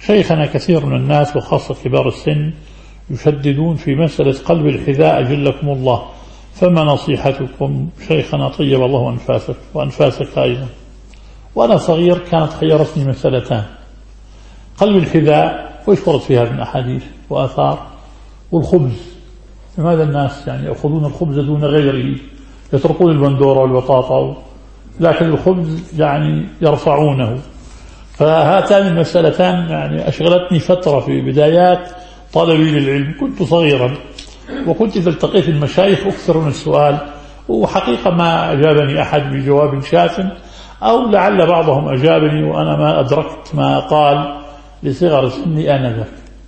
شيخنا كثير من الناس وخاصة كبار السن يشددون في مسألة قلب الحذاء أجلكم الله، فما نصيحتكم شيخنا طيب الله أنفاسك وأنفاسك أيضا. وأنا صغير كانت خيرتني مسألتان: قلب الحذاء وإيش ورد فيها من أحاديث وآثار، والخبز. لماذا الناس يعني يأخذون الخبز دون غيره، يتركون البندورة والبطاطا، لكن الخبز يعني يرفعونه. فهاتان المسألتان يعني أشغلتني فترة في بدايات طلبي للعلم، كنت صغيرا وكنت إذا التقيت المشايخ أكثر من السؤال، وحقيقة ما أجابني أحد بجواب شاف، أو لعل بعضهم أجابني وأنا ما أدركت ما قال لصغر سني آنذاك.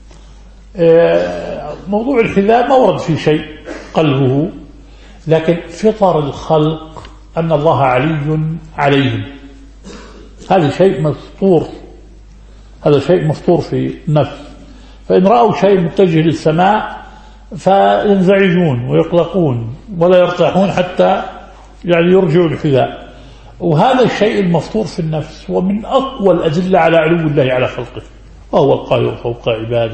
موضوع الحذاء ما ورد في شيء قلبه، لكن فطر الخلق أن الله علي عليهم، هذا شيء مفطور، هذا شيء مفطور في النفس. فإن رأوا شيء متجه للسماء فينزعجون ويقلقون ولا يرتاحون حتى يعني يرجعوا الحذاء. وهذا الشيء المفطور في النفس ومن أقوى الأدلة على علو الله على خلقه، وهو القاهر فوق عباده.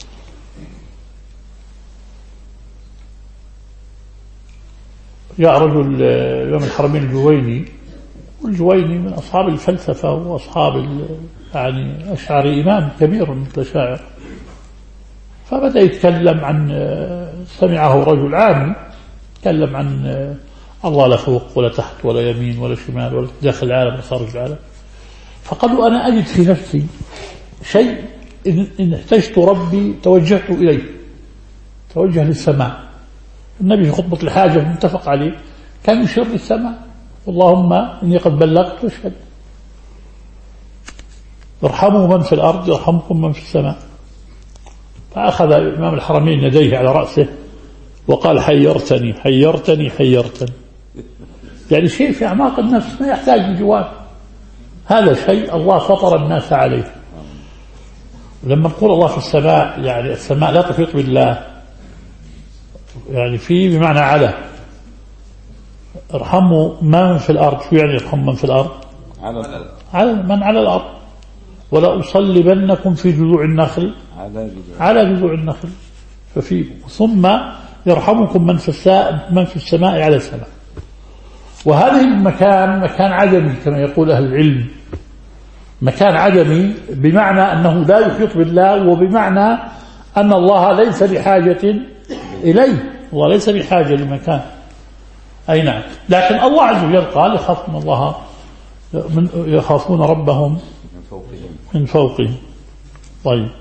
جاء رجل يوم الحرمين الجويني، والجويني من أصحاب الفلسفة وأصحاب يعني أشعري، إمام كبير من الأشاعرة، فبدأ يتكلم عن، سمعه رجل عامي يتكلم عن الله لا فوق ولا تحت ولا يمين ولا شمال ولا داخل العالم ولا خارج العالم. فقالوا أنا أجد في نفسي شيء إن احتجت ربي توجهت إليه، توجه للسماء. النبي في خطبة الحاجة متفق عليه كان يشير للسماء: اللهم إني قد بلغت واشهد، ارحموا من في الأرض يرحمكم من في السماء. فأخذ إمام الحرمين يديه على رأسه وقال: حيرتني حيرتني حيرتني. يعني شيء في أعماق النفس ما يحتاج لجواب، هذا شيء الله فطر الناس عليه. لما نقول الله في السماء، يعني السماء لا تحيط بالله، يعني في بمعنى على. ارحموا من في الأرض، شو يعني ارحموا من في الأرض؟ على من على الأرض. ولا أصلبنكم في جذوع النخل، على جذوع النخل. ففي ثم يرحمكم من في السماء على السماء. وهذه المكان مكان عدمي كما يقول أهل العلم، مكان عدمي بمعنى أنه لا يحيط بالله، وبمعنى أن الله ليس بحاجة إليه، الله ليس بحاجة لمكان. أي نعم، لكن الله عز وجل قال: يخافون ربهم من فوقهم. طيب.